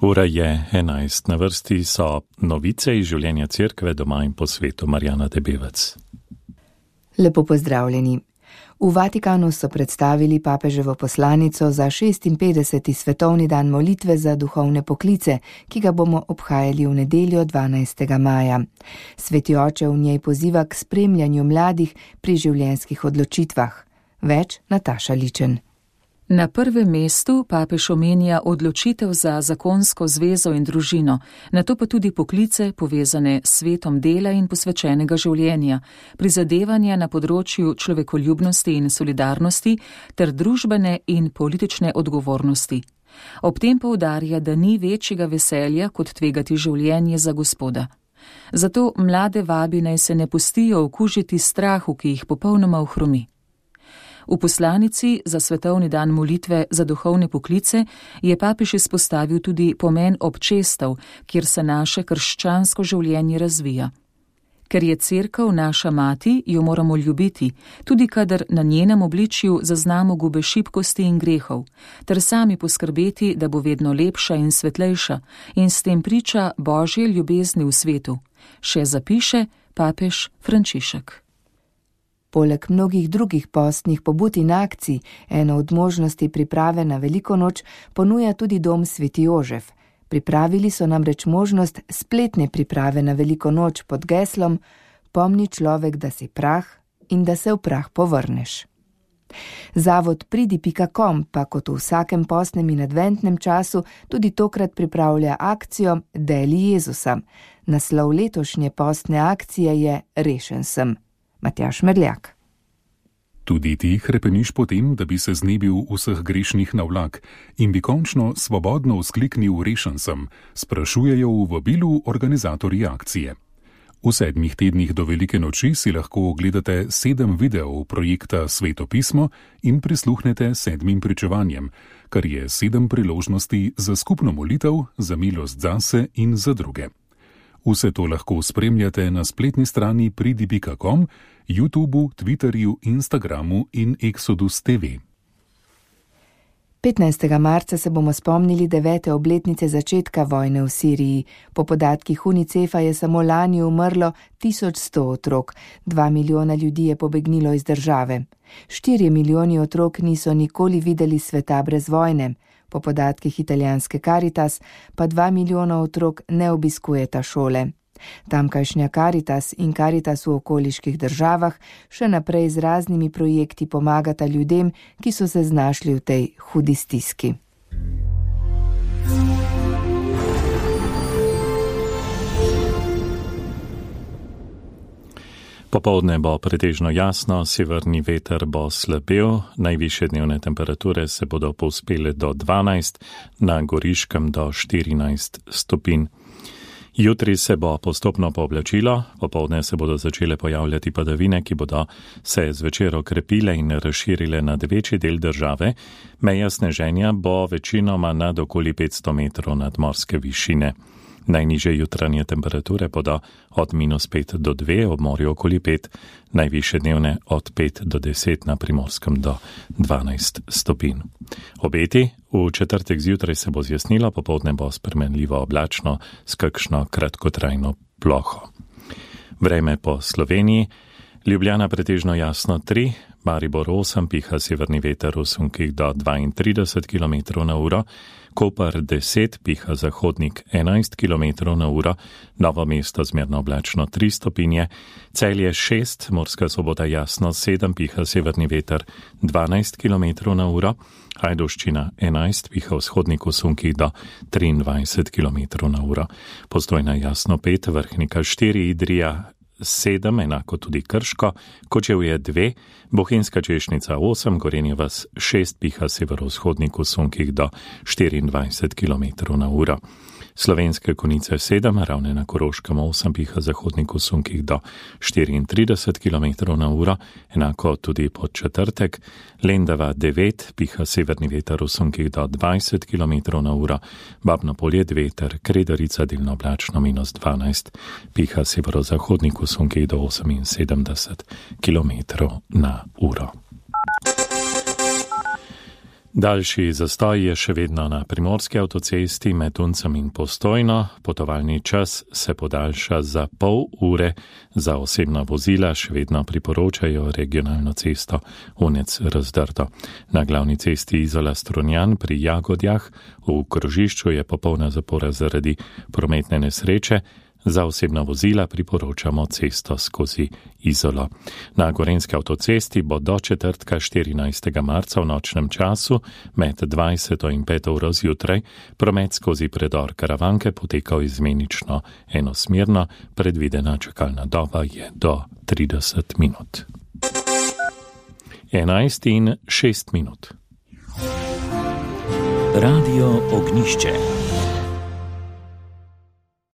Ura je 11. Na vrsti so novice iz življenja cerkve doma in po svetu. Marjana Debevec. Lepo pozdravljeni. V Vatikanu so predstavili papeževo poslanico za 56. svetovni dan molitve za duhovne poklice, ki ga bomo obhajali v nedeljo 12. maja. Sveti oče v njej poziva k spremljanju mladih pri življenjskih odločitvah. Več Nataša Ličen. Na prvem mestu papež omenja odločitev za zakonsko zvezo in družino, nato pa tudi poklice povezane s svetom dela in posvečenega življenja, prizadevanja na področju človekoljubnosti in solidarnosti ter družbene in politične odgovornosti. Ob tem poudarja, da ni večjega veselja kot tvegati življenje za Gospoda. Zato mlade vabi, naj se ne pustijo okužiti strahu, ki jih popolnoma ohromi. V poslanici za svetovni dan molitve za duhovne poklice je papež izpostavil tudi pomen občestev, kjer se naše krščansko življenje razvija. Ker je cerkev naša mati, jo moramo ljubiti, tudi kadar na njenem obličju zaznamo gube šibkosti in grehov, ter sami poskrbeti, da bo vedno lepša in svetlejša in s tem priča Božje ljubezni v svetu, še zapiše papež Frančišek. Poleg mnogih drugih postnih pobud in akcij, eno od možnosti priprave na veliko noč ponuja tudi dom Sveti Jožef. Pripravili so namreč možnost spletne priprave na veliko noč pod geslom Pomni človek, da si prah in da se v prah povrneš. Zavod pridi.com pa kot v vsakem postnem in adventnem času tudi tokrat pripravlja akcijo Deli Jezusa. Naslov letošnje postne akcije je Rešen sem. Matjaž Merljak. Tudi ti hrepeniš po tem, da bi se znebil vseh grešnih navlak in bi končno svobodno vzkliknil Rešen sem, sprašujejo v vabilu organizatorji akcije. V 7 tednih do velike noči si lahko ogledate 7 videov projekta Sveto pismo in prisluhnete 7 pričevanjem, kar je 7 priložnosti za skupno molitev, za milost zase in za druge. Vse to lahko spremljate na spletni strani pridi.com, YouTubeu, Twitterju, Instagramu in Exodus TV. 15. marca se bomo spomnili 9. obletnice začetka vojne v Siriji. Po podatkih UNICEF-a je samo lani umrlo 1100 otrok, 2 milijona ljudi je pobegnilo iz države. 4 milijoni otrok niso nikoli videli sveta brez vojne. Po podatkih italijanske Caritas pa 2 milijona otrok ne obiskujeta šole. Tamkajšnja Caritas in Caritas v okoliških državah še naprej z raznimi projekti pomagata ljudem, ki so se znašli v tej hudi stiski. Popoldne bo pretežno jasno, severni veter bo slabel, najvišje dnevne temperature se bodo povzpele do 12, na Goriškem do 14 stopinj. Jutri se bo postopno pooblačilo, popoldne se bodo začele pojavljati padavine, ki bodo se zvečer okrepile in razširile nad večji del države. Meja sneženja bo večinoma nad okoli 500 metrov nadmorske višine. Najnižje jutranje temperature bodo od -5 do 2, ob morju okoli 5, najvišje dnevne od 5 do 10, na Primorskem do 12 stopinj. Obeti: v četrtek zjutraj se bo zjasnilo, popoldne bo spremenljivo oblačno s kakšno kratkotrajno ploho. Vreme po Sloveniji: Ljubljana pretežno jasno 3, Maribor 8, piha severni veter v sunkih do 32 km/h, Koper 10, piha zahodnik 11 km/h, Novo mesto zmerno oblačno 3 stopinje, Celje 6, Murska Sobota jasno 7, piha severni veter 12 km/h, Ajdovščina 11, piha vzhodnik v sunkih do 23 km/h, Postojna jasno 5, Vrhnika 4, Idrija 7, enako tudi Krško, Kočevje 2, Bohinjska Češnica 8, Gorenje vas 6, piha severovzhodnik v sunkih do 24 km/h. Slovenske Konjice 7, Ravne na Koroškem 8, piha zahodnik v sunkih do 34 km/h, enako tudi Podčetrtek, Lendava 9, piha severni veter v sunkih do 20 km/h, Babno Polje 2 ter Kredarica delno oblačno -12, piha severozahodnik v sunkih do 78 km/h. Daljši zastoj je še vedno na primorski avtocesti med Uncem in Postojno. Potovalni čas se podaljša za pol ure. Za osebna vozila še vedno priporočajo regionalno cesto Unec-Razdrto. Na glavni cesti Izola-Strunjan pri Jagodjah v krožišču je popolna zapora zaradi prometne nesreče. Za osebna vozila priporočamo cesto skozi Izolo. Na gorenjski avtocesti bo do četrtka 14. marca v nočnem času med 20. in 5. uro zjutraj promet skozi predor Karavanke potekal izmenično enosmerno, predvidena čakalna doba je do 30 minut. 11:06. Radio Ognišče.